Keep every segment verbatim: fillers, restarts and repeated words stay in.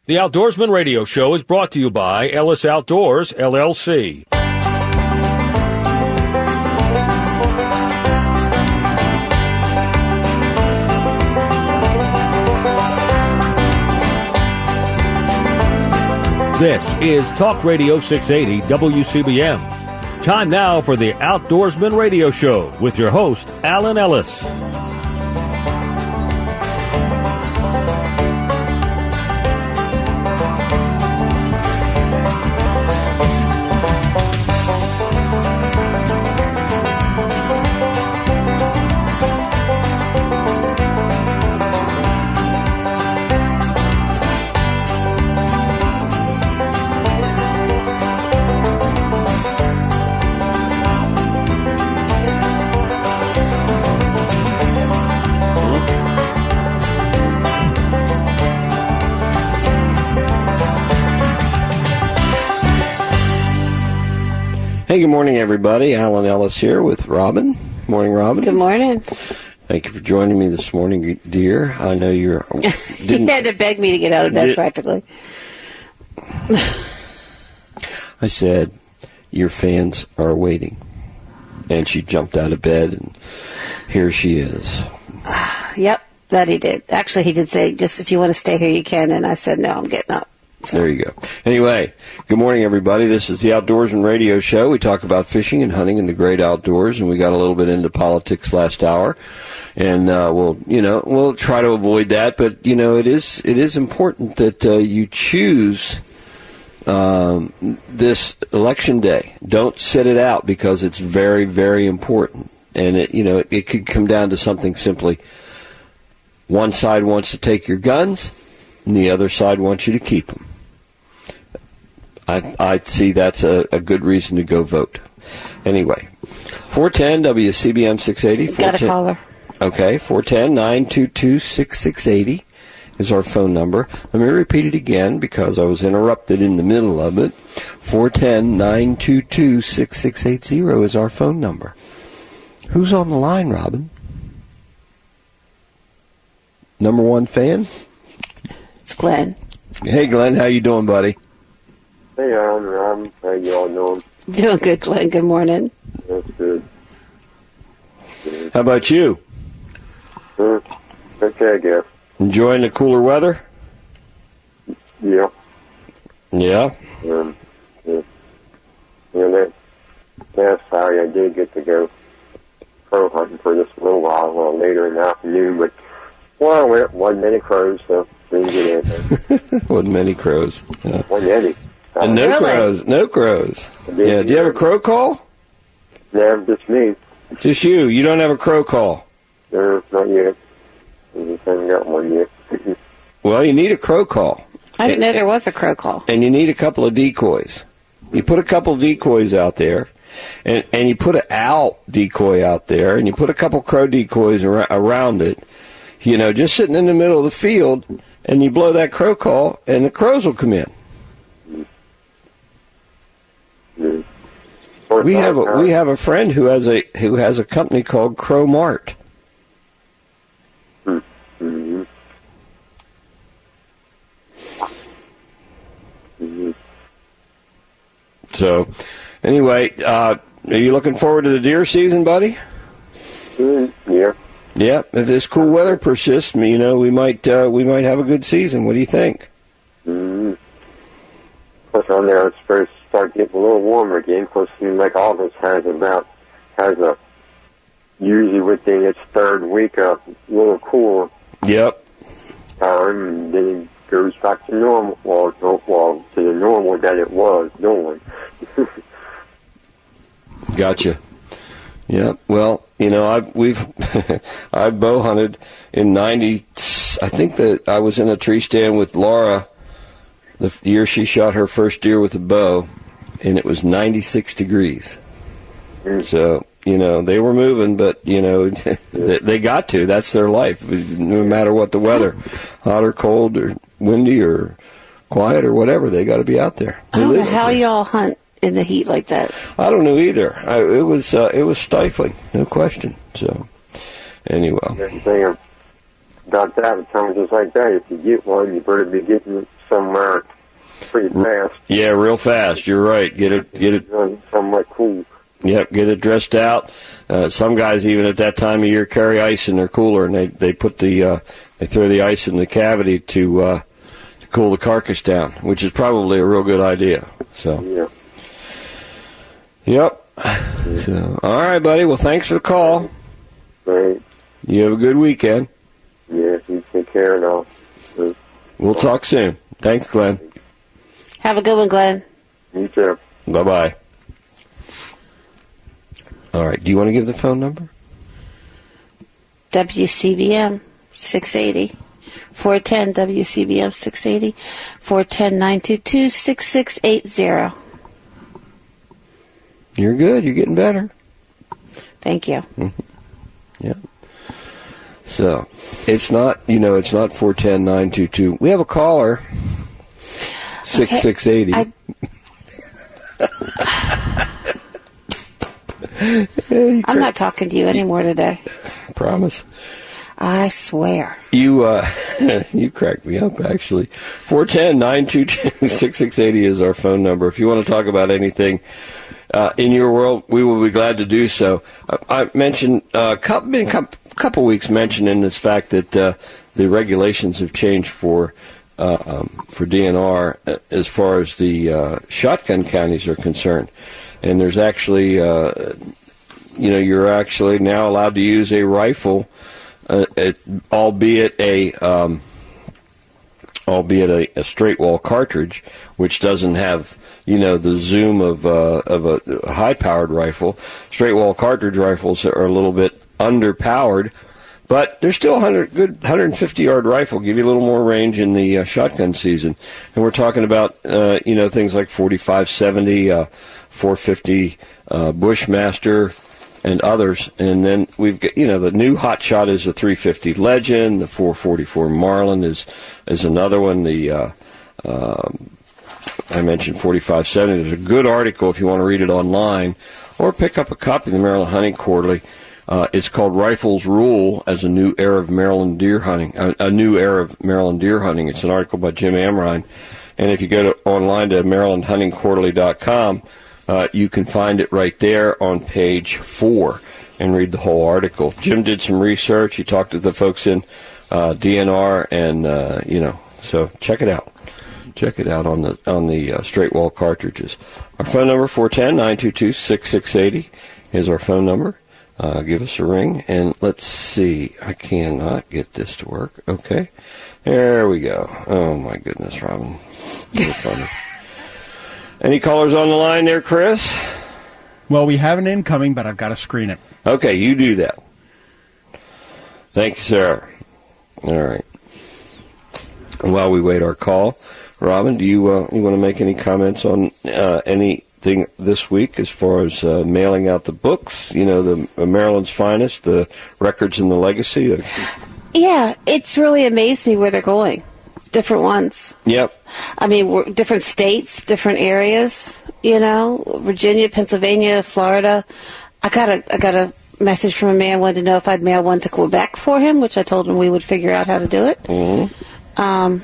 The Outdoorsman Radio Show is brought to you by Ellis Outdoors, L L C. This is Talk Radio six eighty W C B M. Time now for the Outdoorsman Radio Show with your host, Alan Ellis. Hey, good morning, everybody. Alan Ellis here with Robin. Morning, Robin. Good morning. Thank you for joining me this morning, dear. I know you're... He had to beg me to get out of bed, did, practically. I said, your fans are waiting. And she jumped out of bed, and here she is. Yep, that he did. Actually, he did say, just if you want to stay here, you can. And I said, no, I'm getting up. There you go. Anyway, good morning, everybody. This is the Outdoorsman Radio Show. We talk about fishing and hunting in the great outdoors, and we got a little bit into politics last hour. And uh, we'll, you know, we'll try to avoid that. But you know, it is it is important that uh, you choose um, this election day. Don't sit it out because it's very, very important. And it, you know, it, it could come down to something simply: one side wants to take your guns, and the other side wants you to keep them. I, I see that's a, a good reason to go vote. Anyway, four ten W C B M six eighty. Got a caller. Okay, four ten, nine two two, six six eight zero is our phone number. Let me repeat it again because I was interrupted in the middle of it. four ten, nine two two, six six eight zero is our phone number. Who's on the line, Robin? Number one fan? It's Glenn. Hey, Glenn, how you doing, buddy? Hey, Alan, Robin. How you all doing? Doing good, Glenn. Good morning. That's good. good. How about you? Uh, okay, I guess. Enjoying the cooler weather? Yeah. Yeah? Um, yeah. You know, that last Saturday I did get to go crow hunting for just a little while, a little later in the afternoon, but well, I went, wasn't many crows, so didn't get anything. Wasn't many crows. Yeah. Wasn't any. And no really? crows. No crows. Yeah. Do you have a crow call? No, just me. Just you. You don't have a crow call. No, not yet. I just haven't got one yet. Well, you need a crow call. I didn't know there was a crow call. And you need a couple of decoys. You put a couple of decoys out there, and, and you put an owl decoy out there, and you put a couple crow decoys ar- around it, you know, just sitting in the middle of the field, and you blow that crow call, and the crows will come in. Mm-hmm. We have a, we have a friend who has a who has a company called Crow Mart. Mm-hmm. Mm-hmm. So, anyway, uh, are you looking forward to the deer season, buddy? Mm-hmm. Yeah. Yeah. If this cool weather persists, you know, we might uh, we might have a good season. What do you think? Mm-hmm. Plus, on there, it's supposed to start getting a little warmer again. Because it seems like August has about has a usually within its third week a little cooler. Yep. Time, and then it goes back to normal. Well, no, well, to the normal that it was doing. Gotcha. Yeah. Well, you know, I've we've I've bow hunted in ninety. I think that I was in a tree stand with Laura the year she shot her first deer with a bow, and it was ninety-six degrees. Mm. So, you know, they were moving, but, you know, they got to. That's their life, no matter what the weather, hot or cold or windy or quiet or whatever. They got to be out there. I don't know how y'all hunt in the heat like that. I don't know either. I, it was uh, it was stifling, no question. So, anyway. The thing about that, it sounds just like that. If you get one, you better be getting it somewhere pretty fast. Yeah, real fast. You're right. Get it, get it. Somewhat cool. Yep, get it dressed out. Uh, some guys even at that time of year carry ice in their cooler, and they they put the uh, they throw the ice in the cavity to uh, to cool the carcass down, which is probably a real good idea. So. Yeah. Yep. So, all right, buddy. Well, thanks for the call. Right. You have a good weekend. Yeah, you take care now. We'll talk soon. Thanks, Glenn. Have a good one, Glenn. You too. Bye-bye. All right. Do you want to give the phone number? W C B M six eighty. four one zero W C B M six eighty. four one zero nine two two six six eight zero. You're good. You're getting better. Thank you. Mm-hmm. Yeah. So, it's not, you know, it's not four one zero nine two two. We have a caller. six six eight zero. I... I'm not talking to you anymore today. Promise. I swear. You uh, you cracked me up, actually. four one zero nine two two six six eight zero is our phone number. If you want to talk about anything uh, in your world, we will be glad to do so. I, I mentioned, uh, couple, been a couple, couple weeks mentioning this fact that uh, the regulations have changed for uh, um, for D N R as far as the uh, shotgun counties are concerned. And there's actually, uh, you know, you're actually now allowed to use a rifle, uh, it, albeit a, um, albeit a, a straight wall cartridge, which doesn't have, you know, the zoom of uh, of a high powered rifle. Straight wall cartridge rifles are a little bit underpowered, but they're still one hundred, good one hundred fifty yard rifle, give you a little more range in the uh, shotgun season. And we're talking about, uh, you know, things like forty-five seventy, uh, four fifty uh, Bushmaster, and others. And then we've got, you know, the new hot shot is the three fifty Legend. The four forty-four Marlin is is another one. The uh, um, I mentioned forty-five seventy. There's a good article if you want to read it online, or pick up a copy of the Maryland Hunting Quarterly. Uh, it's called Rifles Rule as a New Era of Maryland Deer Hunting. A, a New Era of Maryland Deer Hunting. It's an article by Jim Amrine. And if you go to online to maryland hunting quarterly dot com, uh, you can find it right there on page four and read the whole article. Jim did some research. He talked to the folks in uh, D N R, and uh, you know, so check it out. Check it out on the on the uh, straight wall cartridges. Our phone number four one zero nine two two six six eight zero is our phone number. Uh, give us a ring, and let's see. I cannot get this to work. Okay, there we go. Oh my goodness, Robin. You're funny. Any callers on the line there, Chris? Well, we have an incoming, but I've got to screen it. Okay, you do that. Thank you, sir. All right. While we wait our call, Robin, do you uh, you want to make any comments on uh, anything this week as far as uh, mailing out the books? You know, the uh, Maryland's Finest, the Records and the Legacy. Yeah, it's really amazed me where they're going. Different ones. Yep. I mean, we're different states, different areas. You know, Virginia, Pennsylvania, Florida. I got a I got a message from a man who wanted to know if I'd mail one to Quebec for him, which I told him we would figure out how to do it. Mm-hmm. Um,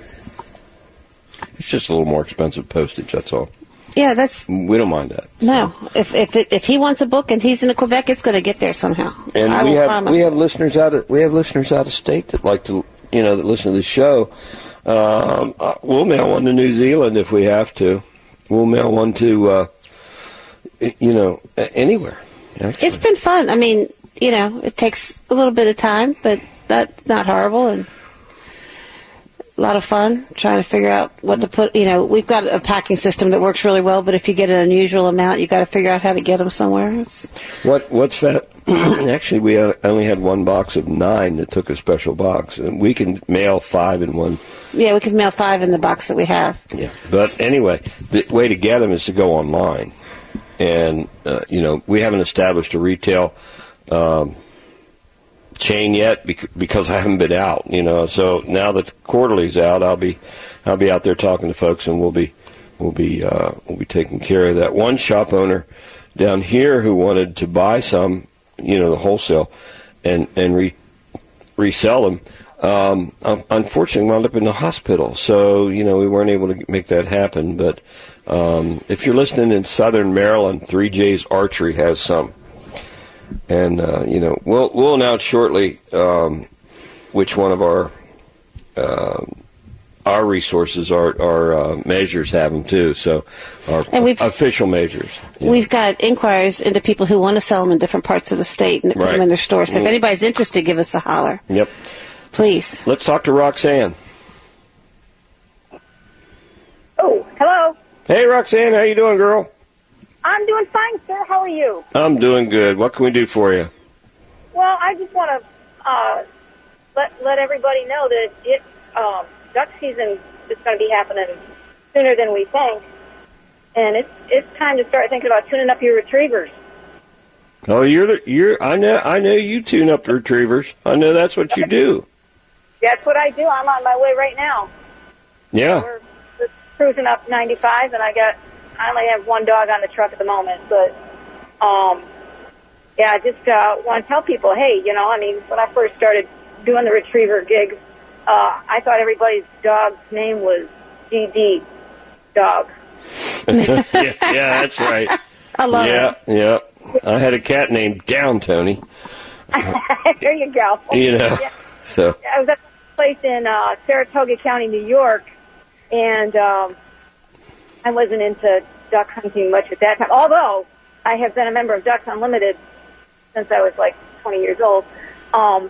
it's just a little more expensive postage. That's all. Yeah, that's. We don't mind that. No, if if it, if he wants a book and he's in Quebec, it's going to get there somehow. And I we will have promise. we have listeners out of we have listeners out of state that like to you know that listen to the show. Um, uh, we'll mail one to New Zealand if we have to. We'll mail one to uh, you know anywhere. Actually. It's been fun. I mean, you know, it takes a little bit of time, but that's not horrible and a lot of fun trying to figure out what to put. You know, we've got a packing system that works really well, but if you get an unusual amount, you've got to figure out how to get them somewhere. It's... What What's that? Actually, we only had one box of nine that took a special box, and we can mail five in one. Yeah, we can mail five in the box that we have. Yeah, but anyway, the way to get them is to go online, and uh, you know we haven't established a retail um, chain yet bec- because I haven't been out. You know, so now that the quarterly's out, I'll be I'll be out there talking to folks, and we'll be we'll be uh, we'll be taking care of that. One shop owner down here who wanted to buy some, you know, the wholesale, and and re, resell them. um, unfortunately wound up in the hospital. So, you know, we weren't able to make that happen. But um, if you're listening in Southern Maryland, three J's Archery has some. And, uh, you know, we'll, we'll announce shortly um, which one of our uh, our resources, our, our uh, measures have them, too. So our official measures. Yeah. We've got inquiries into people who want to sell them in different parts of the state and put right. them in their store. So if anybody's interested, give us a holler. Yep. Please. Let's talk to Roxanne. Oh, hello. Hey, Roxanne. How you doing, girl? I'm doing fine, sir. How are you? I'm doing good. What can we do for you? Well, I just want to uh, let let everybody know that it um, duck season is going to be happening sooner than we think, and it's it's time to start thinking about tuning up your retrievers. Oh, you're the you're. I know I know you tune up the retrievers. I know that's what you do. That's what I do. I'm on my way right now. Yeah. We're, we're cruising up ninety-five, and I got. I only have one dog on the truck at the moment, but, um, yeah, I just uh, want to tell people, hey, you know, I mean, when I first started doing the retriever gig, uh, I thought everybody's dog's name was G D, dog. yeah, yeah, that's right. I love yeah, it. Yeah, yeah. I had a cat named Down Tony. There you go. You know, yeah. so. I was at a place in uh, Saratoga County, New York, and, um, I wasn't into duck hunting much at that time, although I have been a member of Ducks Unlimited since I was like twenty years old. Um,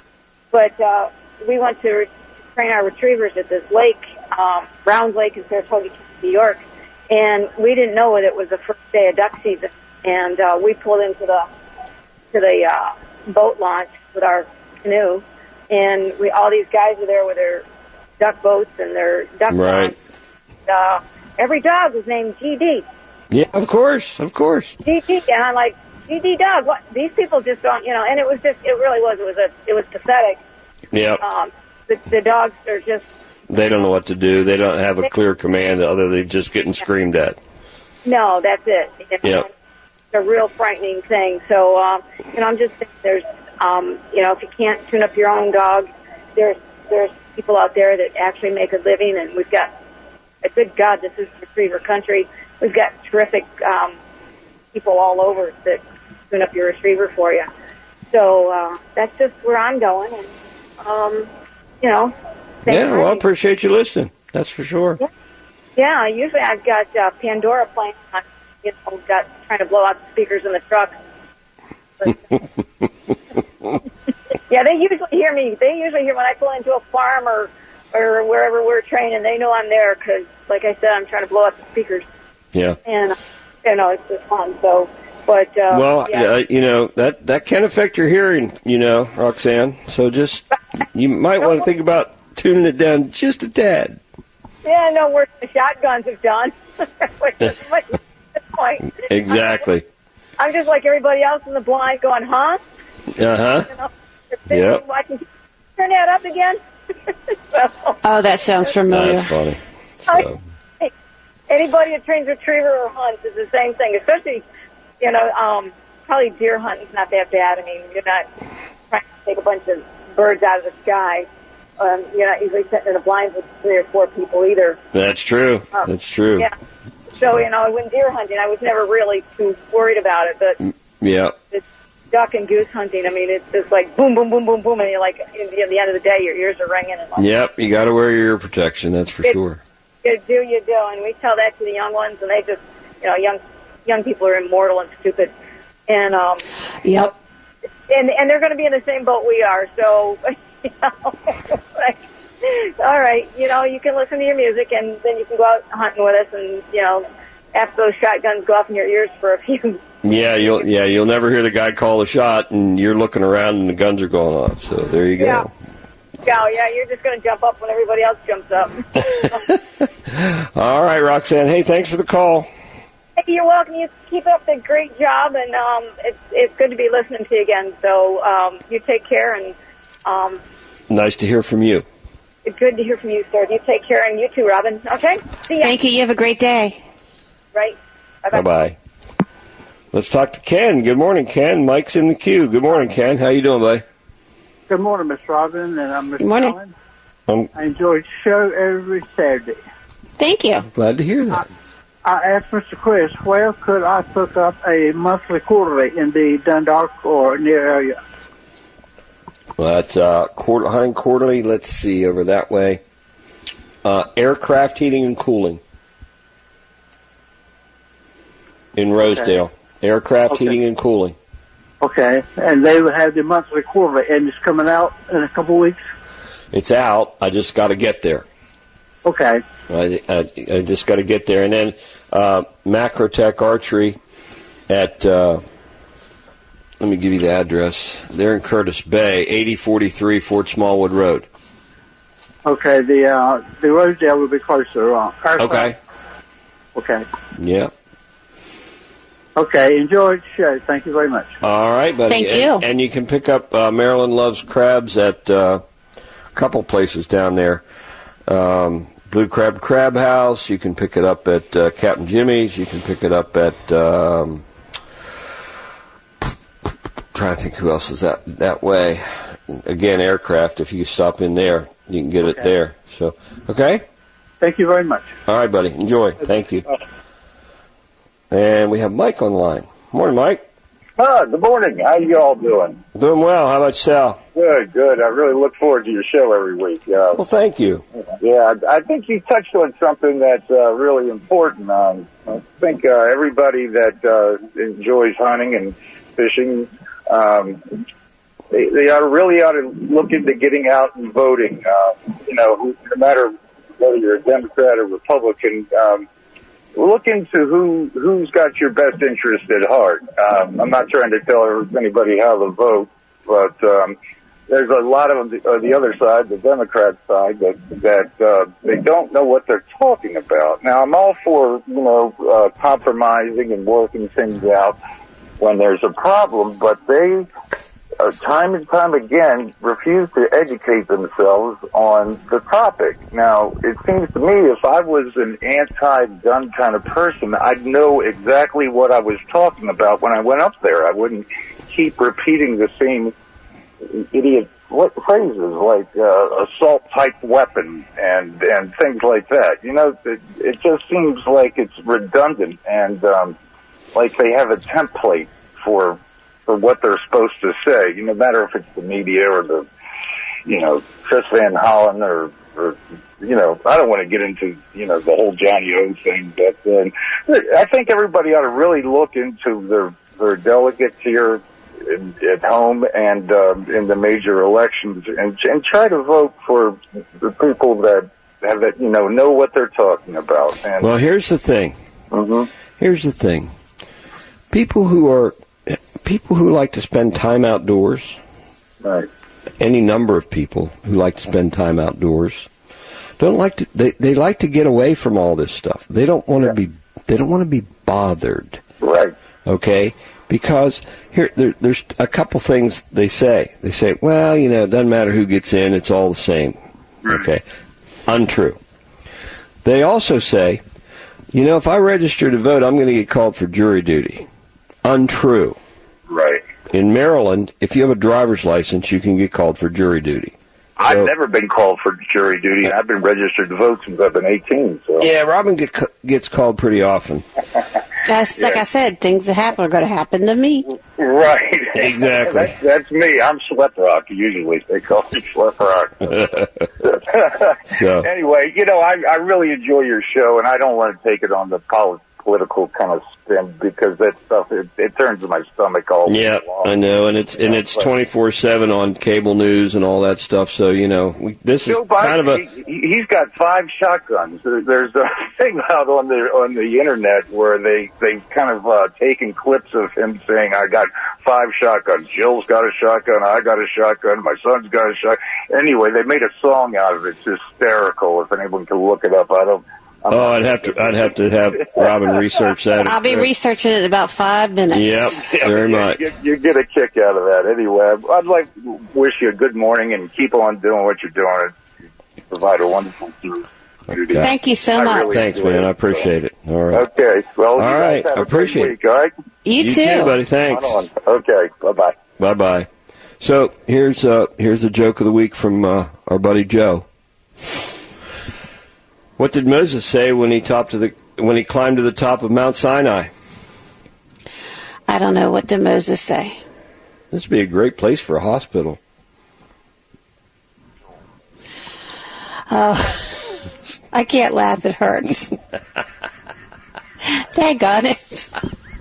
but uh, we went to re- train our retrievers at this lake, um, Round Lake in Saratoga, New York, and we didn't know it. It was the first day of duck season, and uh, we pulled into the to the uh, boat launch with our canoe, and we all these guys were there with their duck boats and their duck right. ponds. Uh, Every dog was named G D. Yeah, of course, of course. G D, and I'm like, G D dog. What? These people just don't, you know. And it was just, it really was. It was a, it was pathetic. Yeah. Um, the, the dogs are just. They don't know what to do. They don't have a clear command other than just getting screamed at. No, that's it. Yeah. It's a real frightening thing. So, um, you know, I'm just saying there's, um, you know, if you can't tune up your own dog, there's there's people out there that actually make a living, and we've got. A good God, this is retriever country. We've got terrific um, people all over that tune up your retriever for you. So uh, that's just where I'm going. And, um, you know. Yeah, well, I appreciate you listening. That's for sure. Yeah, yeah usually I've got uh, Pandora playing on, you know, got trying to blow out the speakers in the truck. But, yeah, they usually hear me. They usually hear when I pull into a farm or or wherever we're training, they know I'm there because, like I said, I'm trying to blow up the speakers. Yeah. And, you know, it's just fun. So, but, uh, well, yeah. uh, you know, that, that can affect your hearing, you know, Roxanne. So just, you might want to think about tuning it down just a tad. Yeah, no worse the shotguns have done. At this point. Exactly. I'm just like everybody else in the blind going, huh? Uh-huh. You know, yep. I can turn that up again. So, oh, that sounds familiar. That's funny. So. Anybody that trains retriever or hunts is the same thing, especially, you know, um, probably deer hunting's not that bad. I mean, you're not trying to take a bunch of birds out of the sky. Um, you're not usually sitting in the blinds with three or four people either. That's true. Um, That's true. Yeah. So, you know, when deer hunting, I was never really too worried about it, but yeah. It's duck and goose hunting, I mean, it's just like boom, boom, boom, boom, boom, and you're like, at the end of the day, your ears are ringing. And like, yep, you got to wear your ear protection, that's for it, sure. You do, you do, and we tell that to the young ones, and they just, you know, young young people are immortal and stupid, and um, yep, and and they're going to be in the same boat we are, so, you know, like, all right, you know, you can listen to your music, and then you can go out hunting with us, and you know, after those shotguns go off in your ears for a few. Yeah, you'll yeah you'll never hear the guy call a shot, and you're looking around, and the guns are going off. So there you go. Yeah, yeah, yeah you're just going to jump up when everybody else jumps up. All right, Roxanne. Hey, thanks for the call. Hey, you're welcome. You keep up the great job, and um, it's it's good to be listening to you again. So um, you take care, and um, nice to hear from you. It's good to hear from you, sir. You take care, and you too, Robin. Okay. See ya. Thank you. You have a great day. Right. Bye bye. Let's talk to Ken. Good morning, Ken. Mike's in the queue. Good morning, Ken. How you doing, buddy? Good morning, Miss Robin, and I'm Miss Good morning. Allen. Um, I enjoy the show every Saturday. Thank you. Glad to hear that. I, I asked Mister Chris, where could I pick up a monthly quarterly in the Dundalk or near area? Well, that's uh, quarter, hunting quarterly. Let's see, over that way. Uh, aircraft heating and cooling in Rosedale. Okay. Aircraft Okay. heating and cooling. Okay, and they would have the monthly quarterly, and it's coming out in a couple weeks? It's out. I just got to get there. Okay. I, I, I just got to get there. And then uh, Macrotech Archery at, uh, let me give you the address. They're in Curtis Bay, eighty forty-three Fort Smallwood Road. Okay, the uh, the Rosedale will be closer. Uh, Okay. Okay. Yeah. Okay, enjoy the show. Thank you very much. All right, buddy. Thank and, you. And you can pick up uh, Maryland Loves Crabs at uh, a couple places down there. Um, Blue Crab Crab House. You can pick it up at uh, Captain Jimmy's. You can pick it up at. Um, trying to think who else is that that way. Again, Aircraft. If you stop in there, you can get Okay. it there. So, okay. Thank you very much. All right, buddy. Enjoy. Thank you. And we have Mike on the line. Morning, Mike. Ah, good morning. How you all doing? Doing well. How about yourself? Good, good. I really look forward to your show every week. Uh, Well, thank you. yeah, I I think you touched on something that's uh, really important. Um, I think uh, everybody that uh, enjoys hunting and fishing, um, they, they ought to really ought to look into getting out and voting. Uh, you know, no matter whether you're a Democrat or Republican, um, look into who who's got your best interest at heart. Um, I'm not trying to tell anybody how to vote, but um, there's a lot of the, uh, the other side, the Democrat side, that that uh, they don't know what they're talking about. Now, I'm all for you know uh, compromising and working things out when there's a problem, but they uh, time and time again refuse to educate themselves on the topic. Now, it seems to me if I was an anti-gun kind of person, I'd know exactly what I was talking about when I went up there. I wouldn't keep repeating the same idiot what phrases like uh, assault-type weapon and and things like that. You know, it, it just seems like it's redundant and um, like they have a template for for what they're supposed to say. You know, no matter if it's the media or the, you know, Chris Van Hollen or, or you know, I don't want to get into, you know, the whole Johnny O thing, but uh, I think everybody ought to really look into their their delegates here in, at home and um, in the major elections and, and try to vote for the people that have that, you know, know what they're talking about. And, Well, here's the thing. mm-hmm. Here's the thing. People who are people who like to spend time outdoors, Right. any number of people who like to spend time outdoors, don't like to. They they like to get away from all this stuff. They don't want to Yeah. be. They don't want to be bothered. Right. Okay, because here there, there's a couple things they say. They say, well, you know, it doesn't matter who gets in; it's all the same. Okay, untrue. They also say, you know, if I register to vote, I'm going to get called for jury duty. Untrue. Right. In Maryland, if you have a driver's license, you can get called for jury duty. I've So- never been called for jury duty, and I've been registered to vote since I've been eighteen. So. Yeah, Robin get, gets called pretty often. That's like I said, things that happen are going to happen to me. Right. Exactly. That's, that's me. I'm Slip Rock, usually. They call me Slip Rock. So. Anyway, you know, I, I really enjoy your show, and I don't want to take it on the poli- political kind of spin because that stuff, it, it turns my stomach all Yeah, I know, and it's and it's twenty-four seven on cable news and all that stuff. So you know, we, this is Joe Biden, kind of a he, he's got five shotguns. There- There's a thing out on the on the internet where they they kind of uh, taken clips of him saying, "I got five shotguns. Jill's got a shotgun. I got a shotgun. My son's got a shotgun." Anyway, they made a song out of it. It's hysterical. If anyone can look it up, I don't. I'm oh, not- I'd have to I'd have to have Robin research that. I'll be researching it in about five minutes. Yep, Yeah, very you, much. You, you get a kick out of that. Anyway, I'd like to wish you a good morning and keep on doing what you're doing. You provide a wonderful service. Okay. Thank you so I much. really Thanks, enjoy man. it. I appreciate it. All right. Okay. Well, you All guys right. have I a great appreciate week, all right? You, You too. too, buddy. Thanks. Right on. Okay. Bye-bye. Bye bye. So here's uh, here's the joke of the week from uh, our buddy Joe. What did Moses say when he topped to the when he climbed to the top of Mount Sinai? I don't know. What did Moses say? This would be a great place for a hospital. Oh, I can't laugh. It hurts. Daggone it.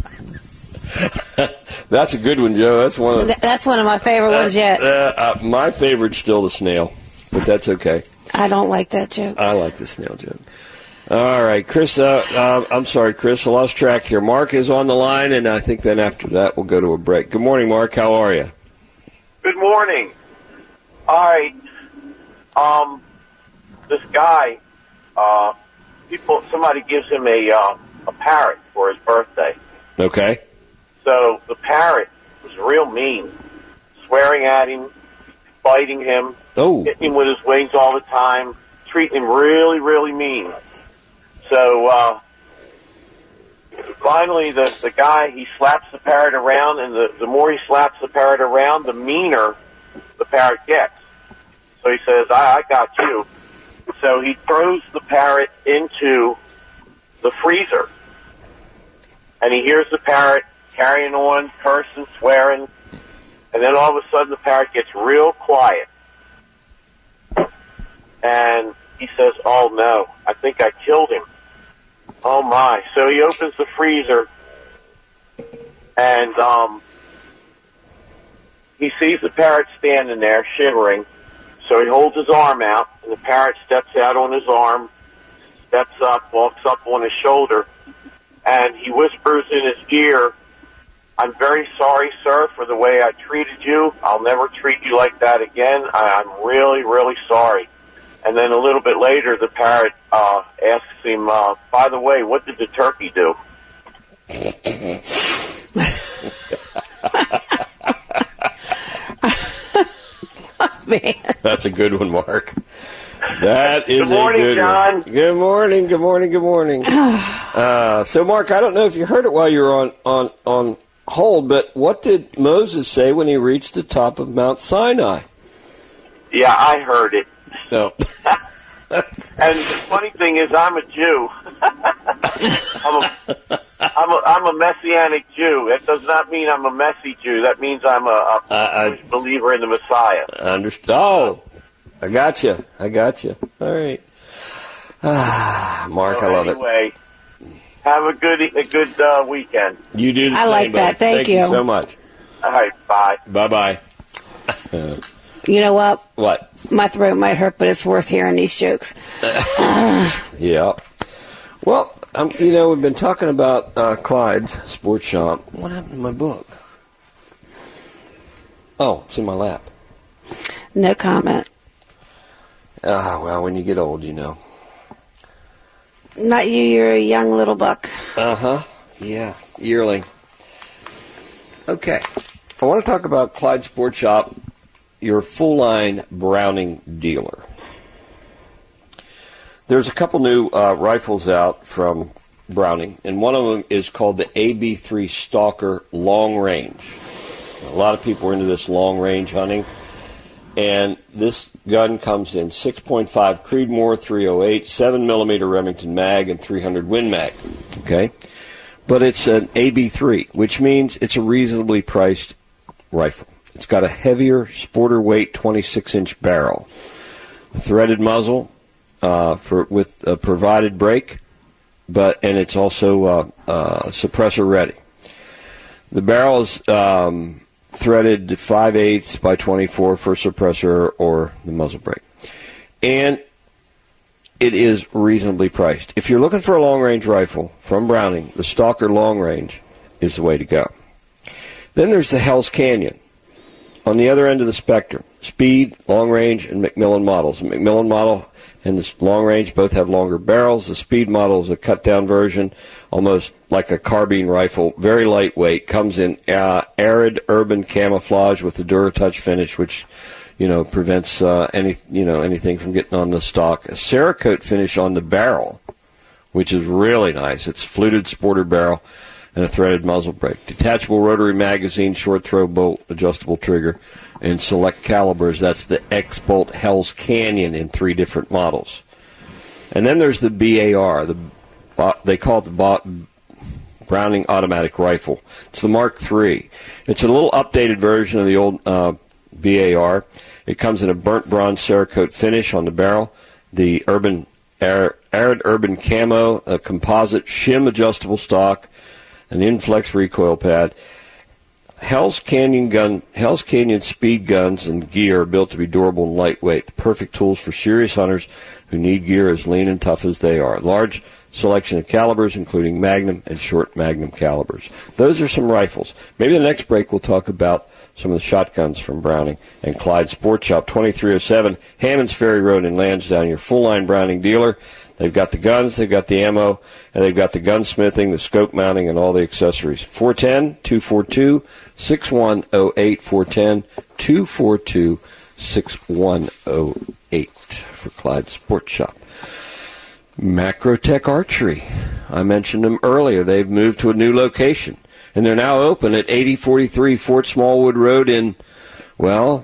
That's a good one, Joe. That's one of the, That's one of my favorite uh, ones yet. Uh, uh, my favorite's still the snail, but that's okay. I don't like that joke. I like the snail joke. All right, Chris, uh, uh, I'm sorry, Chris, I lost track here. Mark is on the line, and I think then after that we'll go to a break. Good morning, Mark. How are you? Good morning. All right. Um, this guy, uh, people, somebody gives him a, uh, a parrot for his birthday. Okay. So the parrot was real mean, swearing at him, biting him, oh. hitting him with his wings all the time, treating him really, really mean. So, uh, finally the, the guy, he slaps the parrot around, and the, the more he slaps the parrot around, the meaner the parrot gets. So he says, I, I got you. So he throws the parrot into the freezer, and he hears the parrot carrying on, cursing, swearing, and then all of a sudden the parrot gets real quiet. And he says, oh no, I think I killed him. Oh my. So he opens the freezer, and um, he sees the parrot standing there shivering. So he holds his arm out, and the parrot steps out on his arm, steps up, walks up on his shoulder, and he whispers in his ear, I'm very sorry, sir, for the way I treated you. I'll never treat you like that again. I, I'm really, really sorry. And then a little bit later, the parrot uh, asks him, uh, by the way, what did the turkey do? Man. That's a good one, Mark. That is good morning, a good John. one. Good morning, good morning, good morning. uh, so, Mark, I don't know if you heard it while you were on, on, on hold, but what did Moses say when he reached the top of Mount Sinai? Yeah, I heard it. No. And the funny thing is, I'm a Jew. I'm, a, I'm, a, I'm a Messianic Jew. That does not mean I'm a messy Jew. That means I'm a, a uh, Jewish believer in the Messiah. I understand. Oh, I got you. I got you. All right. Ah, Mark, so I love anyway, it. Have a good a good uh, weekend. You do the I same, like that. buddy. Thank, Thank you. you so much. All right, bye. Bye-bye. Uh, You know what? what? My throat might hurt, but it's worth hearing these jokes. Yeah. Well, um, you know, we've been talking about uh, Clyde's Sports Shop. What happened to my book? Oh, it's in my lap. No comment. Ah, well, when you get old, you know. Not you, you're a young little buck. Uh-huh. Yeah, yearling. Okay. I want to talk about Clyde Sports Shop, your full-line Browning dealer. There's a couple new uh, rifles out from Browning, and one of them is called the A B three Stalker Long Range. A lot of people are into this long-range hunting, and this gun comes in six point five Creedmoor three oh eight, seven millimeter Remington mag, and three hundred Win Mag. Okay? But it's an A B three, which means it's a reasonably priced rifle. It's got a heavier, sporter weight twenty-six inch barrel, a threaded muzzle uh, for with a provided brake, but and it's also uh, uh, suppressor ready. The barrel is um, threaded five eighths by twenty-four for suppressor or the muzzle brake, and it is reasonably priced. If you're looking for a long-range rifle from Browning, the Stalker Long Range is the way to go. Then there's the Hell's Canyon. On the other end of the spectrum, Speed, Long Range, and Macmillan models. The Macmillan model and the Long Range both have longer barrels. The Speed model is a cut-down version, almost like a carbine rifle, very lightweight, comes in uh, arid urban camouflage with the Duratouch finish, which, you know, prevents uh, any, you know, anything from getting on the stock. A Cerakote finish on the barrel, which is really nice. It's fluted sporter barrel. and a threaded muzzle brake. Detachable rotary magazine, short throw bolt, adjustable trigger, and select calibers. That's the X-Bolt Hell's Canyon in three different models. And then there's the B A R. The they call it the Browning Automatic Rifle. It's the Mark three. It's a little updated version of the old uh, B A R. It comes in a burnt bronze Cerakote finish on the barrel, the urban arid urban camo, a composite shim adjustable stock, an Inflex recoil pad. Hell's Canyon gun, Hell's Canyon speed guns and gear are built to be durable and lightweight. The perfect tools for serious hunters who need gear as lean and tough as they are. Large selection of calibers, including Magnum and short Magnum calibers. Those are some rifles. Maybe the next break we'll talk about some of the shotguns from Browning and Clyde Sport Shop, twenty-three oh seven Hammonds Ferry Road in Lansdowne, your full-line Browning dealer. They've got the guns, they've got the ammo, and they've got the gunsmithing, the scope mounting, and all the accessories. four one zero, two four two, six one zero eight, four one zero, two four two, six one zero eight for Clyde Sport Shop. Macrotech Archery. I mentioned them earlier. They've moved to a new location, and they're now open at eighty forty-three Fort Smallwood Road in, well,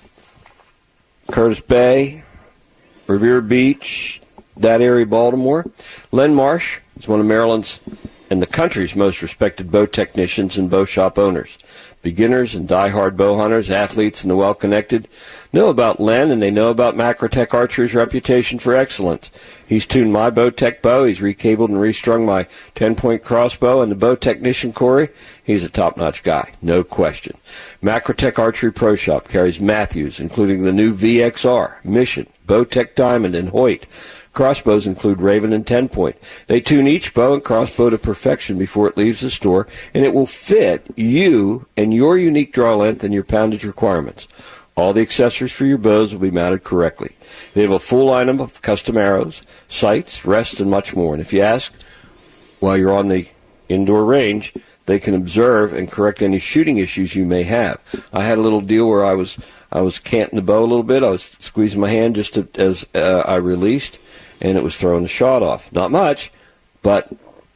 Curtis Bay, Revere Beach, that area, Baltimore. Len Marsh is one of Maryland's and the country's most respected bow technicians and bow shop owners. Beginners and die-hard bow hunters, athletes, and the well-connected know about Len, and they know about Macrotech Archery's reputation for excellence. He's tuned my Bowtech bow. He's recabled and restrung my ten-point crossbow, and the bow technician, Corey, he's a top-notch guy, no question. Macrotech Archery Pro Shop carries Matthews, including the new V X R, Mission, Bowtech Diamond, and Hoyt. Crossbows include Raven and ten-point. They tune each bow and crossbow to perfection before it leaves the store, and it will fit you and your unique draw length and your poundage requirements. All the accessories for your bows will be mounted correctly. They have a full lineup of custom arrows, sights, rests, and much more. And if you ask while you're on the indoor range, they can observe and correct any shooting issues you may have. I had a little deal where I was I was canting the bow a little bit. I was squeezing my hand just to, as uh, I released, and it was throwing the shot off. Not much, but,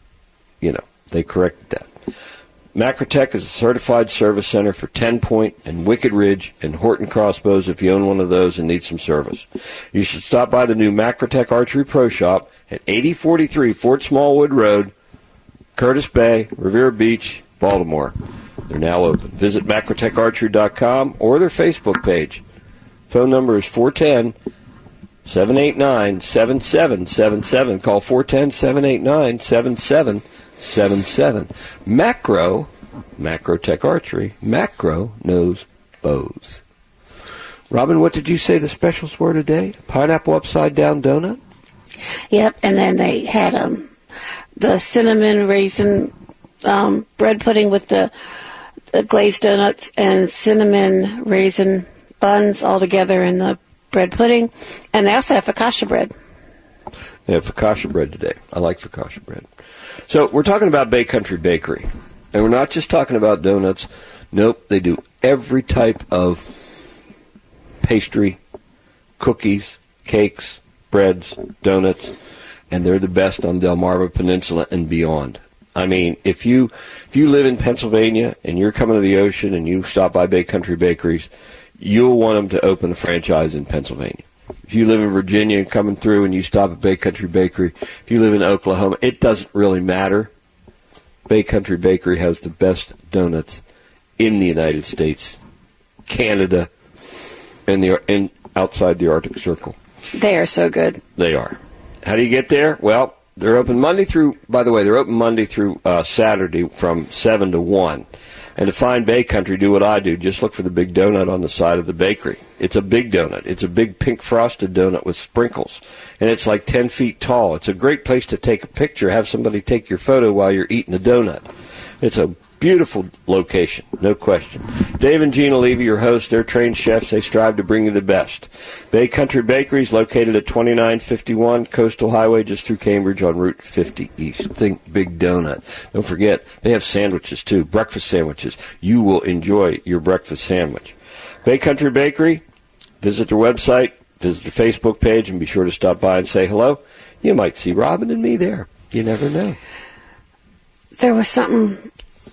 you know, they corrected that. Macrotech is a certified service center for ten-point and Wicked Ridge and Horton crossbows if you own one of those and need some service. You should stop by the new Macrotech Archery Pro Shop at eighty forty-three Fort Smallwood Road, Curtis Bay, Revere Beach, Baltimore. They're now open. Visit macrotech archery dot com or their Facebook page. Phone number is four one zero, seven eight nine, seven seven seven seven. Call four one zero, seven eight nine, seven seven seven seven. Macro, Macrotech Archery, Macro knows bows. Robin, what did you say the specials were today? Pineapple upside down donut? Yep, and then they had um the cinnamon raisin um bread pudding with the, the glazed donuts and cinnamon raisin buns all together in the bread pudding. And they also have focaccia bread. They have focaccia bread today. I like focaccia bread. So we're talking about Bay Country Bakery. And we're not just talking about donuts. Nope, they do every type of pastry, cookies, cakes, breads, donuts, and they're the best on Delmarva Peninsula and beyond. I mean, if you if you live in Pennsylvania and you're coming to the ocean and you stop by Bay Country Bakeries, you'll want them to open a franchise in Pennsylvania. If you live in Virginia and coming through and you stop at Bay Country Bakery, if you live in Oklahoma, it doesn't really matter. Bay Country Bakery has the best donuts in the United States, Canada, and the and outside the Arctic Circle. They are so good. They are. How do you get there? Well, they're open Monday through, by the way, they're open Monday through uh, Saturday from seven to one. And to find Bay Country, do what I do. Just look for the big donut on the side of the bakery. It's a big donut. It's a big pink frosted donut with sprinkles. And it's like ten feet tall. It's a great place to take a picture, have somebody take your photo while you're eating a donut. It's a beautiful location, no question. Dave and Gina Levy, your hosts, they're trained chefs. They strive to bring you the best. Bay Country Bakery is located at twenty-nine fifty-one Coastal Highway, just through Cambridge on Route fifty East. Think big donut. Don't forget, they have sandwiches, too, breakfast sandwiches. You will enjoy your breakfast sandwich. Bay Country Bakery, visit their website, visit their Facebook page, and be sure to stop by and say hello. You might see Robin and me there. You never know. there was something,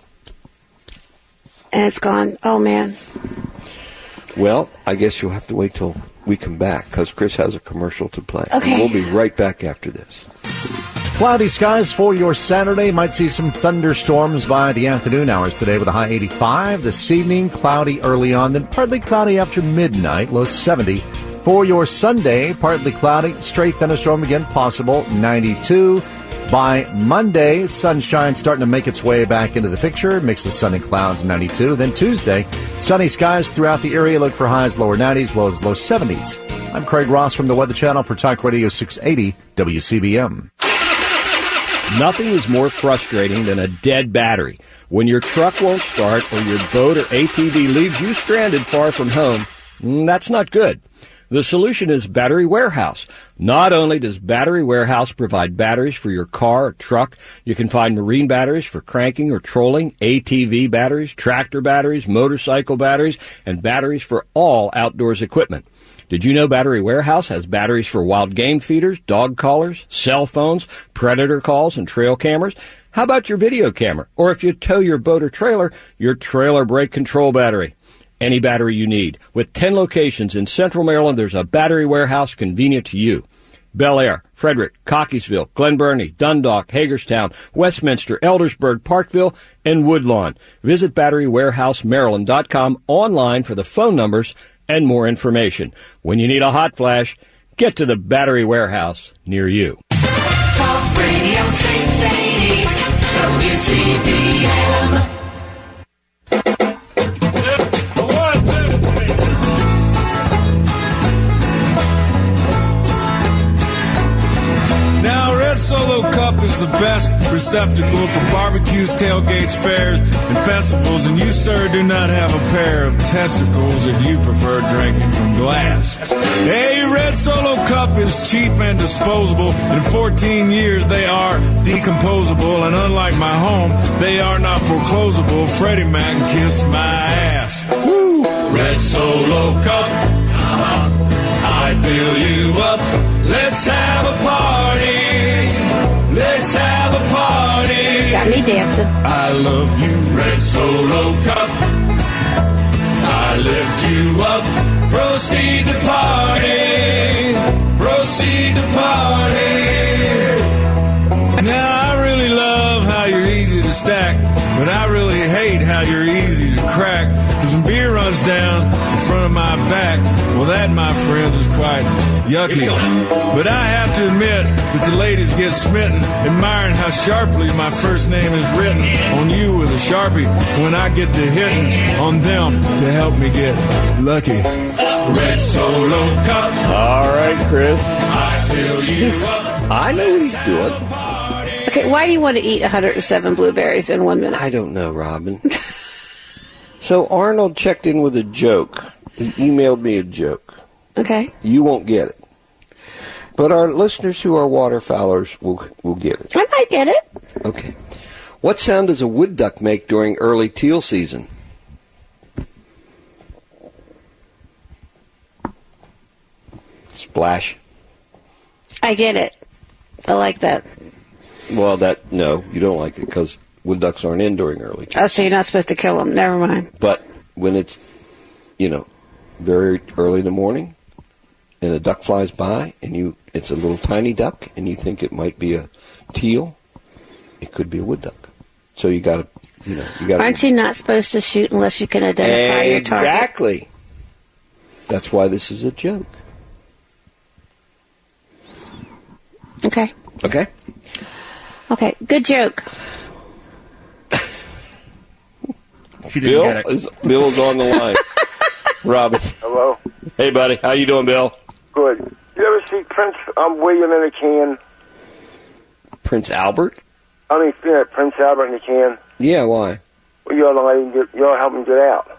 and it's gone. Oh, man. Well, I guess you'll have to wait till we come back, because Chris has a commercial to play. Okay. And we'll be right back after this. Cloudy skies for your Saturday. Might see some thunderstorms by the afternoon hours today with a high eighty-five. This evening, cloudy early on, then partly cloudy after midnight, low seventy. For your Sunday, partly cloudy, straight thunderstorm again possible, ninety-two. By Monday, sunshine starting to make its way back into the picture. Mix of sun and clouds, ninety-two. Then Tuesday, sunny skies throughout the area. Look for highs, lower nineties, lows, low seventies. I'm Craig Ross from the Weather Channel for Talk Radio six eighty W C B M. Nothing is more frustrating than a dead battery. When your truck won't start or your boat or A T V leaves you stranded far from home, that's not good. The solution is Battery Warehouse. Not only does Battery Warehouse provide batteries for your car or truck, you can find marine batteries for cranking or trolling, A T V batteries, tractor batteries, motorcycle batteries, and batteries for all outdoors equipment. Did you know Battery Warehouse has batteries for wild game feeders, dog collars, cell phones, predator calls, and trail cameras? How about your video camera? Or if you tow your boat or trailer, your trailer brake control battery. Any battery you need. With ten locations in Central Maryland, there's a Battery Warehouse convenient to you. Bel Air, Frederick, Cockeysville, Glen Burnie, Dundalk, Hagerstown, Westminster, Eldersburg, Parkville, and Woodlawn. Visit battery warehouse maryland dot com online for the phone numbers and more information. When you need a hot flash, get to the Battery Warehouse near you. Talk Radio six eighty W C B M. Now, Red Solo Cup is the best receptacle for barbecues, tailgates, fairs, and festivals, and you, sir, do not have a pair of testicles if you prefer drinking from glass. Hey, Red Solo Cup is cheap and disposable. In fourteen years, they are decomposable, and unlike my home, they are not foreclosable. Freddie Mac kissed my ass. Woo! Red Solo Cup, I fill you up. Let's have a party. Let's have a party. Got me dancing. I love you, Red Solo Cup. I lift you up. Proceed to party. Proceed to party. Now, I really love how you're easy to stack, but I really hate how you're easy to crack. Because when beer runs down in front of my back, well, that, my friends, is quite yucky. But I have to admit that the ladies get smitten, admiring how sharply my first name is written on you with a Sharpie when I get to hitting on them to help me get lucky. Red Solo Cup. All right, Chris. I fill you up. I know what he's doing. Okay, why do you want to eat one hundred seven blueberries in one minute? I don't know, Robin. So Arnold checked in with a joke. He emailed me a joke. Okay. You won't get it. But our listeners who are waterfowlers will will get it. I might get it. Okay. What sound does a wood duck make during early teal season? Splash. I get it. I like that. Well, that, no, you don't like it because wood ducks aren't in during early teal. Oh, so you're not supposed to kill them. Never mind. But when it's, you know, very early in the morning and a duck flies by and you, it's a little tiny duck and you think it might be a teal, it could be a wood duck. So you gotta, you know, you gotta. Aren't you not supposed to shoot unless you can identify your target? Exactly. That's why this is a joke. Okay. Okay. Okay. Good joke. Bill is Bill is on the line. Robin. Hello. Hey, buddy. How you doing, Bill? Good. You ever see Prince um, William in a can? Prince Albert? I mean, yeah, Prince Albert in a can. Yeah. Why? Well, you ought to let him get. You ought to help him get out.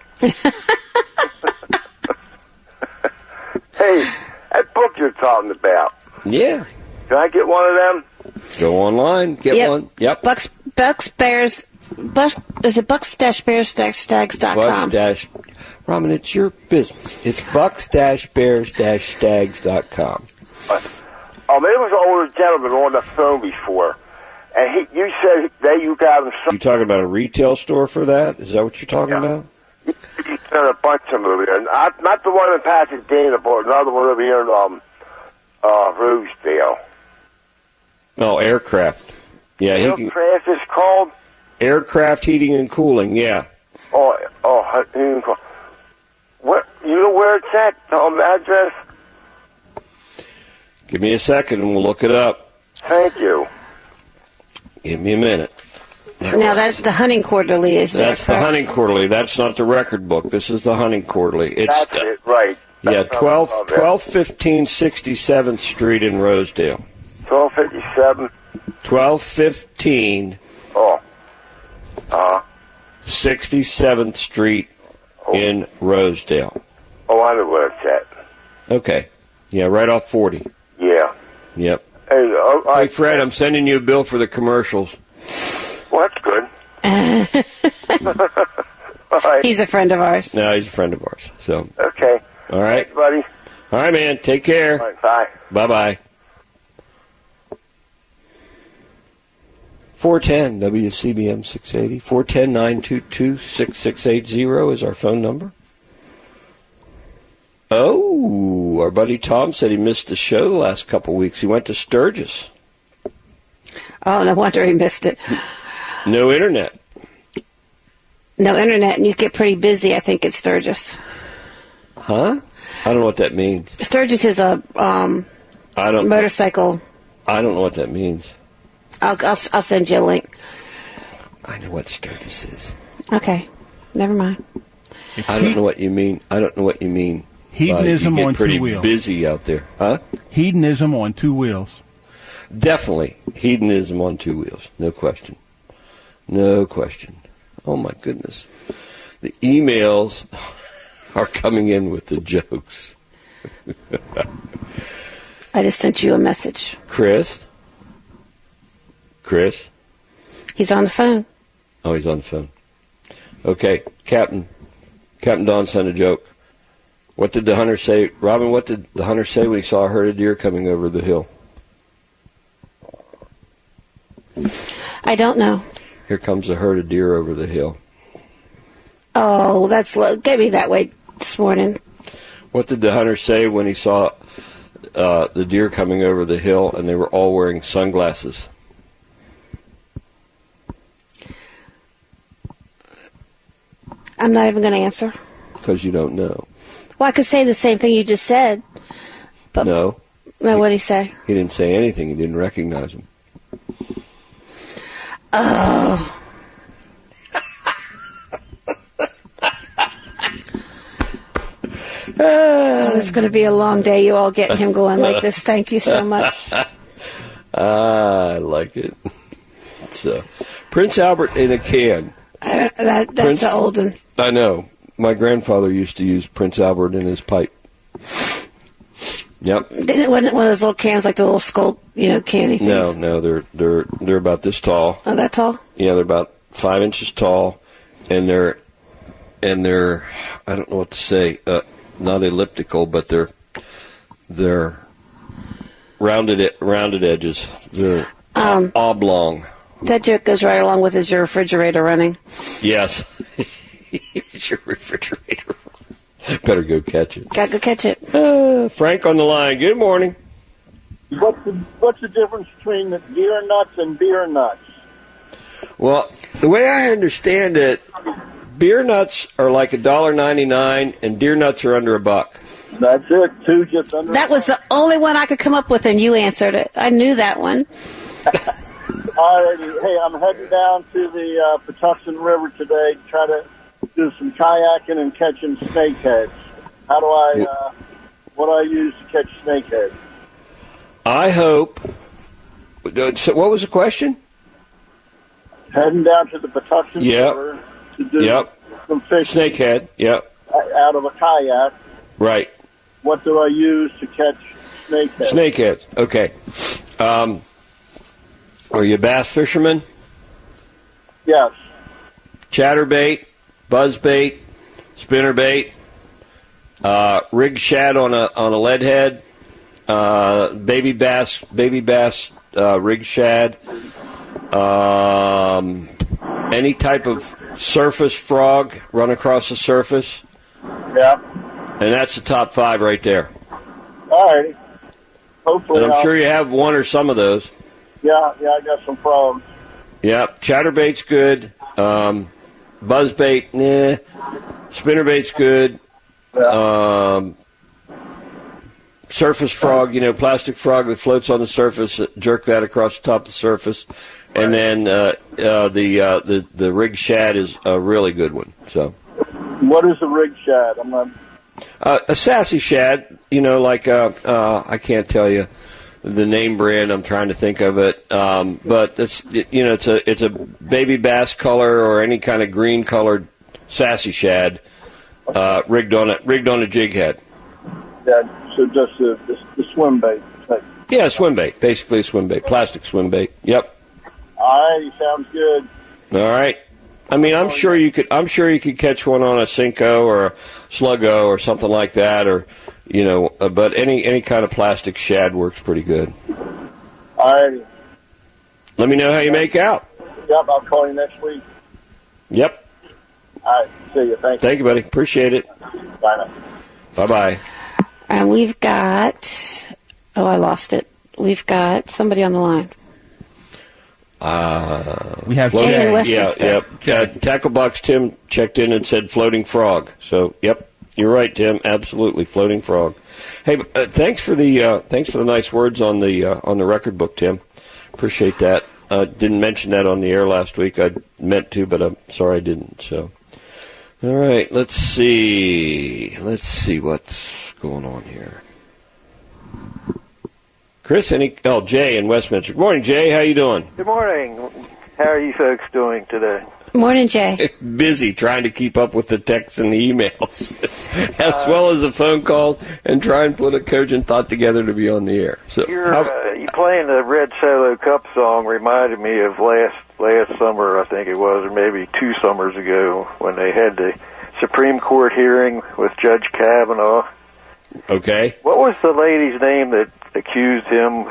Hey, that book you're talking about. Yeah. Can I get one of them? Go online. Get yep. one. Yep. Bucks, Bucks Bears. Bucks, is it Bucks Dash Bears Dash Stags dot com? Bucks Dash. Robin, it's your business. It's Bucks Dash Bears Dash Stags dot com. Uh, oh, there was an older gentleman on the phone before, And he, you said that you got them. You talking about a retail store for that? Is that what you're talking Yeah. about? You sent a bunch of them over there. Not, not the one in Pasadena, but another one over here in um, uh, Rosedale. No, aircraft. Yeah, he can, Aircraft is called? aircraft heating and cooling. Yeah. Oh, oh, heating and cooling. What, you know where it's at? Um, address? Give me a second and we'll look it up. Thank you. Give me a minute. Now that's the hunting quarterly, is there? That's the hunting quarterly. That's not the record book. This is the hunting quarterly. It's That's it, right. yeah, That's twelve, what I'm talking twelve fifteen sixty-seventh Street in Rosedale. twelve fifty-seven. Twelve fifteen. Oh. Uh. sixty-seventh Street in Rosedale. Oh, I know where it's at. Okay. Yeah, right off forty. Yeah. Yep. Hey, oh, Hey, I, Fred, I'm sending you a bill for the commercials. well, that's good. All right. He's a friend of ours. No, he's a friend of ours. So, Okay. all right. Thanks, buddy. All right, man. Take care. All right, bye. Bye-bye. four ten W C B M six eighty. four one zero, nine two two, six six eight zero is our phone number. Oh, our buddy Tom said he missed the show the last couple of weeks. He went to Sturgis. Oh, no wonder he missed it. No internet. No internet, and you get pretty busy, I think, at Sturgis. Huh? I don't know what that means. Sturgis is a um, I don't. motorcycle. I don't know what that means. I'll, I'll I'll send you a link. I know what Sturgis is. Okay, never mind. I don't know what you mean. I don't know what you mean. Hedonism uh, you get on pretty two wheels. busy out there, huh? Hedonism on two wheels. Definitely hedonism on two wheels. No question. No question. Oh my goodness. The emails are coming in with the jokes. I just sent you a message. Chris? Chris? He's on the phone. Oh, he's on the phone. Okay, Captain. Captain Don sent a joke. What did the hunter say? Robin, what did the hunter say when he saw a herd of deer coming over the hill? I don't know. Here comes a herd of deer over the hill. Oh, that's low. Get me that way this morning. What did the hunter say when he saw uh, the deer coming over the hill and they were all wearing sunglasses? I'm not even going to answer. Because you don't know. Well, I could say the same thing you just said. But No. Well, what did he say? He didn't say anything. He didn't recognize him. Oh. Oh, it's going to be a long day. You all getting him going like this. Thank you so much. Ah, I like it. So, Prince Albert in a can. I, that, that's Prince- the old one. I know. My grandfather used to use Prince Albert in his pipe. Yep. Didn't it wasn't it one of those little cans like the little skull, you know, canny things? No, no, they're they're they're about this tall. Oh, that tall? Yeah, they're about five inches tall, and they're and they're I don't know what to say. Uh, not elliptical, but they're they're rounded rounded edges. They're Um, oblong. That joke goes right along with is your refrigerator running? Yes. Is your refrigerator? Better go catch it. Gotta go catch it. Uh, Frank on the line. Good morning. What's the, what's the difference between the deer nuts and beer nuts? Well, the way I understand it, beer nuts are like a dollar ninety nine, and deer nuts are under a buck. That's it. Two just under. That was the only one I could come up with, and you answered it. I knew that one. Alrighty. Hey, I'm heading down to the uh, Patuxent River today to try to do some kayaking and catching snakeheads. How do I, uh, what do I use to catch snakeheads? I hope. So what was the question? Heading down to the Patuxent Yep. River to do Yep. some fishing Snakehead. Yep. out of a kayak. Right. What do I use to catch snakeheads? Snakehead. Okay. Um, are you a bass fisherman? Yes. Chatterbait, buzzbait, spinnerbait, uh, rig shad on a on a lead head, uh, baby bass, baby bass uh, rig shad, Um, any type of surface frog run across the surface. Yeah. And that's the top five right there. All right. Hopefully, And I'm I'll- sure you have one or some of those. Yeah, yeah, I got some frogs. Yep. Chatterbait's good. Um, buzzbait, nah. Spinnerbait's good. Um, surface frog, you know, plastic frog that floats on the surface. Jerk that across the top of the surface, and then uh, uh, the uh, the the rig shad is a really good one. So. What is a rig shad? I'm not. Uh, a sassy shad, you know, like uh, uh, I can't tell you the name brand. I'm trying to think of it, um, but it's you know it's a it's a baby bass color or any kind of green colored sassy shad uh, rigged on a rigged on a jig head. Yeah, so just the, the, the swim bait. Like, Yeah, swim bait, basically a swim bait, plastic swim bait. Yep. all right, sounds good. All right. I mean, I'm sure you could. I'm sure you could catch one on a Cinco or a Sluggo or something like that, or you know. Uh, but any any kind of plastic shad works pretty good. All right. Let me know how you make out. Yep, I'll call you next week. Yep. All right, see you. Thank you. Thank you, buddy. Appreciate it. Bye now. Bye bye. And we've got, oh, I lost it. We've got somebody on the line. Uh, we have Jay in yeah, Westminster. yep. Uh, Tackle Box Tim checked in and said floating frog. So, yep, you're right, Tim. Absolutely, floating frog. Hey, uh, thanks for the uh, thanks for the nice words on the uh, on the record book, Tim. Appreciate that. Uh, didn't mention that on the air last week. I meant to, but I'm sorry I didn't. So, all right, let's see. Let's see what's going on here. Chris, any? Oh, Jay in Westminster. Good morning, Jay. How you doing? Good morning. How are you folks doing today? Morning, Jay. Busy trying to keep up with the texts and the emails, as well as the phone calls, and try and put a cogent thought together to be on the air. So, You're, how, uh, you playing the Red Solo Cup song reminded me of last last summer, I think it was, or maybe two summers ago, when they had the Supreme Court hearing with Judge Kavanaugh. okay. What was the lady's name that accused him?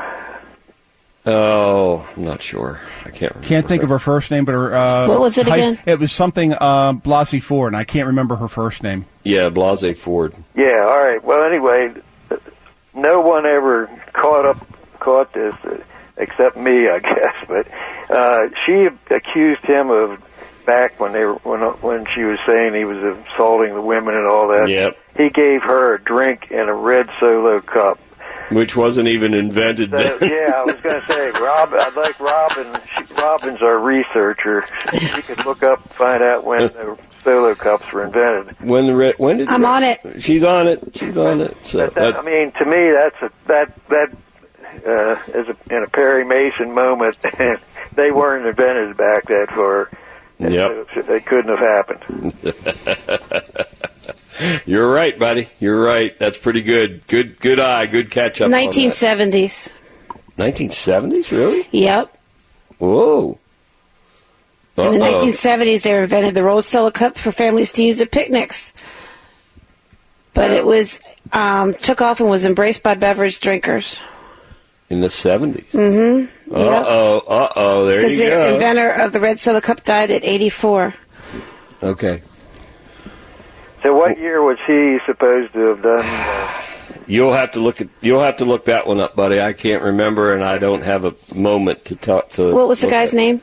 Oh, I'm not sure. I can't remember. Can't think of her first name, but her. Uh, What was it height- again? It was something uh, Blasey Ford, and I can't remember her first name. Yeah, Blase Ford. Yeah, all right. Well, anyway, no one ever caught up, caught this, uh, except me, I guess. But uh, she accused him of back when they were when when she was saying he was assaulting the women and all that. Yep. He gave her a drink in a red Solo cup. Which wasn't even invented So, then. yeah, I was going to say, Rob. I'd like Robin. She, Robin's our researcher. She could look up and find out when the Solo cups were invented. When the re- when did I'm the- on it. She's on it. She's on it. So But that, I mean, to me, that's a that that uh, is a, in a Perry Mason moment. They weren't invented back that far. Yep. So it couldn't have happened. You're right, buddy. You're right. That's pretty good. Good, good eye. Good catch up. nineteen seventies. nineteen seventies, really? Yep. Whoa. In the Uh-oh. nineteen seventies, they invented the Rose Solo Cup for families to use at picnics. But it was um, took off and was embraced by beverage drinkers. In the seventies. Mm-hmm. Uh oh. Uh oh. There Because you the go. inventor of the Red Solo Cup died at eighty-four. Okay. So what year was he supposed to have done? Uh, You'll have to look at. You'll have to look that one up, buddy. I can't remember, and I don't have a moment to talk to. What was the look guy's at. name?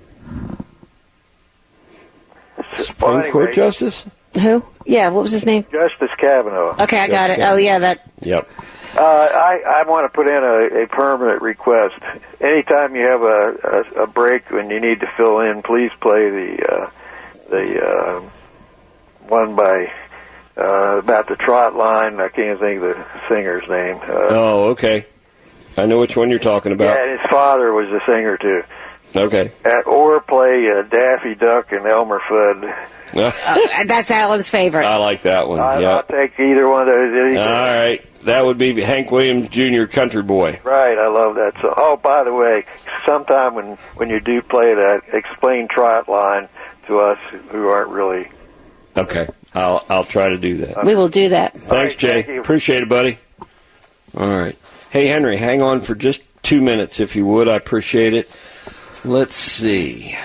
Supreme anyway. Court Justice. Who? Yeah, what was his name? Justice Kavanaugh. Okay, I got it. Oh, yeah, that. Yep. Uh, I, I want to put in a, a permanent request. Anytime you have a, a, a break when you need to fill in, please play the uh, the uh, one by uh, about the trot line. I can't think of the singer's name. Uh, Oh, okay. I know which one you're talking about. yeah, and his father was a singer too. Okay. Uh, or play uh, Daffy Duck and Elmer Fudd. Uh, that's Alan's favorite. I like that one. I, yeah. I'll take either one of those. Anything. All right. That would be Hank Williams Junior Country Boy. Right, I love that song. Oh, by the way, sometime when, when you do play that, explain trot line to us who aren't really. Okay. I'll I'll try to do that. We will do that. Thanks, right, Jay. thank you. Appreciate it, buddy. All right. Hey, Henry, hang on for just two minutes, if you would. I appreciate it. Let's see.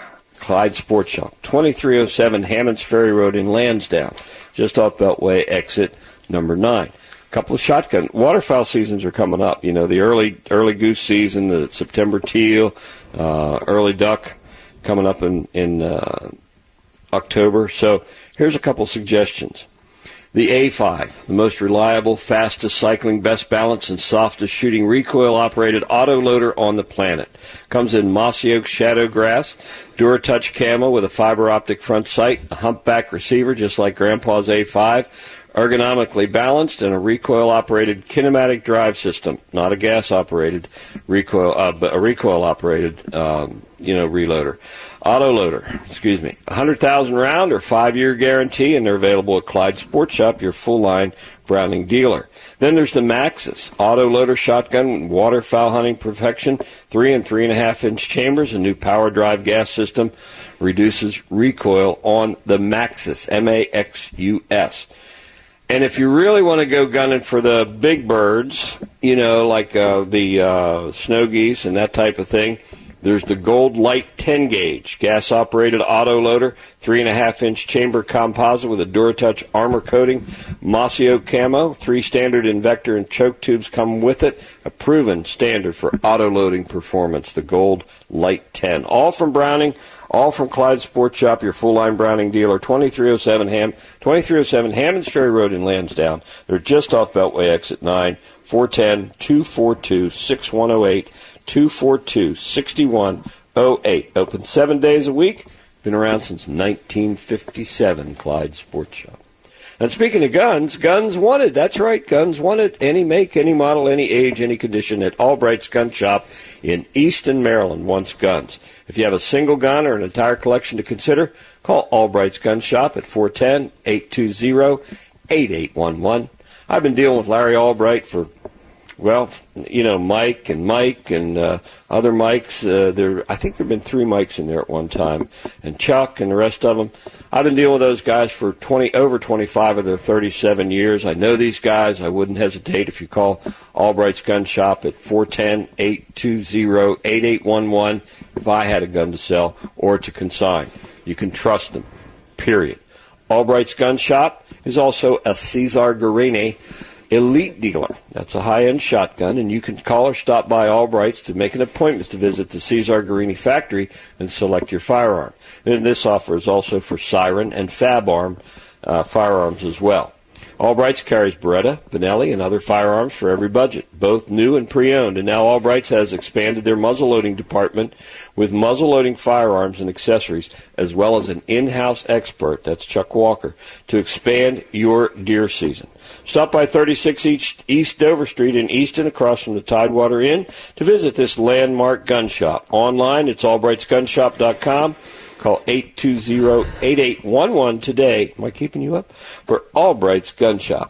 Clyde Sports Shop, twenty-three oh seven Hammonds Ferry Road in Lansdowne, just off Beltway exit number nine. A couple of shotgun waterfowl seasons are coming up. You know, the early early goose season, the September teal, uh, early duck coming up in in uh, October. So here's a couple suggestions. The A five, the most reliable, fastest cycling, best balance, and softest shooting recoil-operated autoloader on the planet. Comes in mossy oak shadow grass, DuraTouch camo with a fiber optic front sight, a humpback receiver just like Grandpa's A five, ergonomically balanced, and a recoil-operated kinematic drive system, not a gas-operated recoil, uh, but a recoil-operated, um, you know, reloader. Autoloader, excuse me, one hundred thousand round or five-year guarantee, and they're available at Clyde Sports Shop, your full-line Browning dealer. Then there's the Maxus autoloader shotgun, waterfowl hunting perfection, three and three and a half inch chambers, a new power drive gas system, reduces recoil on the Maxus, M A X U S. And if you really want to go gunning for the big birds, you know, like uh, the uh, snow geese and that type of thing, there's the Gold Light ten gauge, gas-operated autoloader, three and a half inch chamber composite with a DuraTouch armor coating, mossy oak camo, three standard invector and choke tubes come with it, a proven standard for autoloading performance, the Gold Light ten. All from Browning, all from Clyde Sports Shop, your full-line Browning dealer, twenty-three oh seven Ham, twenty-three oh seven Hammonds Ferry Road in Lansdowne. They're just off Beltway exit nine, four one zero, two four two, six one oh eight. two four two, six one oh eight. Open seven days a week. Been around since nineteen fifty-seven, Clyde Sports Shop. And speaking of guns, Guns Wanted. That's right, Guns Wanted. Any make, any model, any age, any condition at Albright's Gun Shop in Easton, Maryland wants guns. If you have a single gun or an entire collection to consider, call Albright's Gun Shop at four one zero, eight two zero, eight eight one one. I've been dealing with Larry Albright for Well, you know, Mike and Mike and uh, other Mikes. Uh, there, I think there have been three Mikes in there at one time, and Chuck and the rest of them. I've been dealing with those guys for twenty over twenty-five of their thirty-seven years. I know these guys. I wouldn't hesitate if you call Albright's Gun Shop at four one zero, eight two zero, eight eight one one if I had a gun to sell or to consign. You can trust them, period. Albright's Gun Shop is also a Cesar Guerini Elite dealer. That's a high-end shotgun, and you can call or stop by Albright's to make an appointment to visit the Cesar Guerini factory and select your firearm. And this offer is also for Siren and Fab Arm uh, firearms as well. Albright's carries Beretta, Benelli, and other firearms for every budget, both new and pre-owned. And now Albright's has expanded their muzzleloading department with muzzleloading firearms and accessories, as well as an in-house expert, that's Chuck Walker, to expand your deer season. Stop by thirty-six East Dover Street in Easton, across from the Tidewater Inn, to visit this landmark gun shop. Online, it's albrights gun shop dot com. Call eight two zero, eight eight one one today. Am I keeping you up? For Albright's Gun Shop.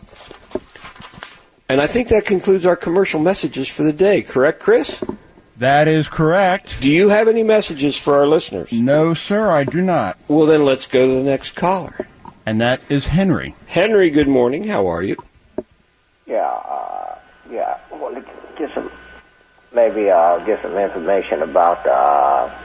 And I think that concludes our commercial messages for the day. Correct, Chris? That is correct. Do you have any messages for our listeners? No, sir, I do not. Well, then let's go to the next caller. And that is Henry. Henry, good morning. How are you? Yeah, uh, yeah. Well, get some, maybe uh, get some information about uh,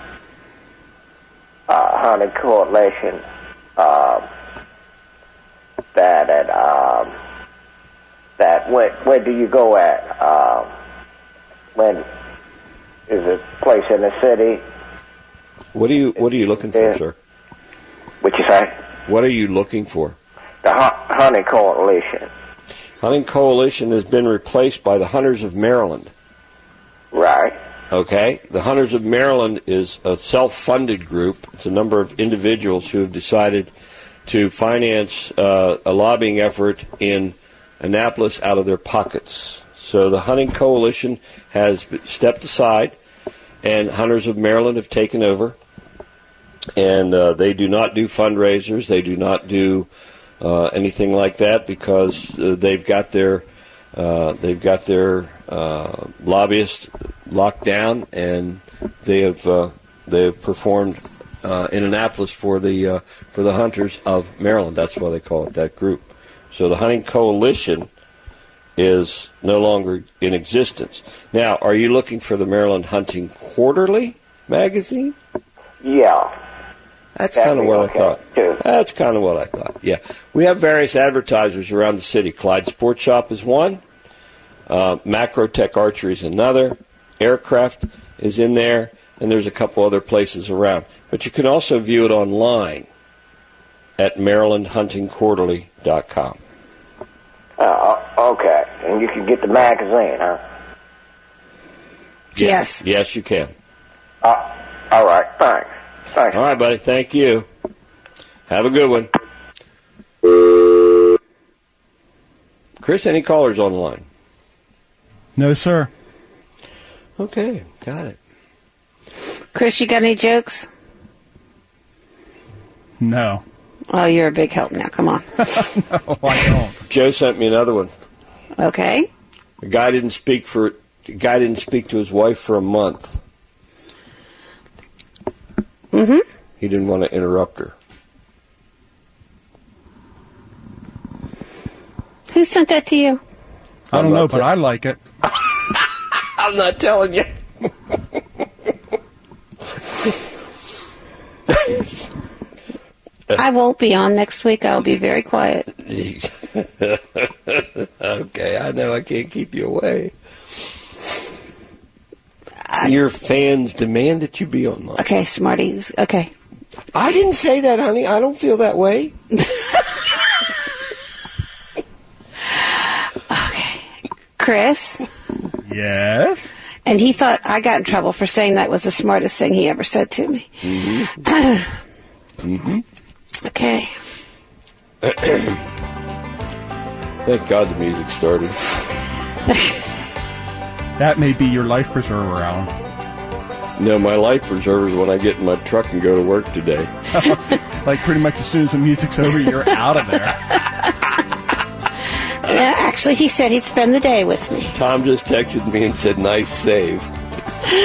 uh, hunting coalition. Uh, that at um, that where where do you go at? Uh, when is it place in the city? What are you What are you looking for, Yeah. sir? What you say? What are you looking for? The Hun- hunting coalition. Hunting Coalition has been replaced by the Hunters of Maryland. Right. Okay. The Hunters of Maryland is a self-funded group. It's a number of individuals who have decided to finance uh, a lobbying effort in Annapolis out of their pockets. So the Hunting Coalition has stepped aside, and Hunters of Maryland have taken over. And uh, they do not do fundraisers. They do not do uh, anything like that because uh, they've got their uh, they've got their uh, lobbyists locked down, and they have uh, they have performed uh, in Annapolis for the uh, for the Hunters of Maryland. That's why they call it that group. So the Hunting Coalition is no longer in existence. Now, are you looking for the Maryland Hunting Quarterly, magazine? Yeah. That's That'd kind of be what okay, I thought. too. That's kind of what I thought. Yeah, we have various advertisers around the city. Clyde Sports Shop is one. Uh, Macrotech Archery is another. Aircraft is in there, and there's a couple other places around. But you can also view it online at maryland hunting quarterly dot com. Oh, okay. And you can get the magazine, huh? Yes. Yes, you can. Uh, all right. Thanks. Thanks. All right, buddy. Thank you. Have a good one. Chris, any callers on the line? No, sir. Okay, got it. Chris, you got any jokes? No. Oh, you're a big help now. Come on. No, I don't. Joe sent me another one. Okay. A guy didn't speak for a guy didn't speak to his wife for a month. Mm-hmm. He didn't want to interrupt her. Who sent that to you? I don't I'm know, not but te- I like it. I'm not telling you. I won't be on next week. I'll be very quiet. Okay, I know I can't keep you away. Your fans demand that you be online. Okay, Smarties. Okay. I didn't say that, honey. I don't feel that way. Okay. Chris? Yes? And he thought I got in trouble for saying that was the smartest thing he ever said to me. Mm-hmm. Mm-hmm. Okay. Thank God the music started. That may be your life preserver, Alan. No, my life preserver is when I get in my truck and go to work today. Like pretty much as soon as the music's over, you're out of there. Yeah, actually, he said he'd spend the day with me. Tom just texted me and said, nice save.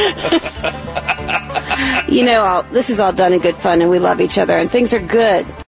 You know, all, this is all done in good fun, and we love each other, and things are good.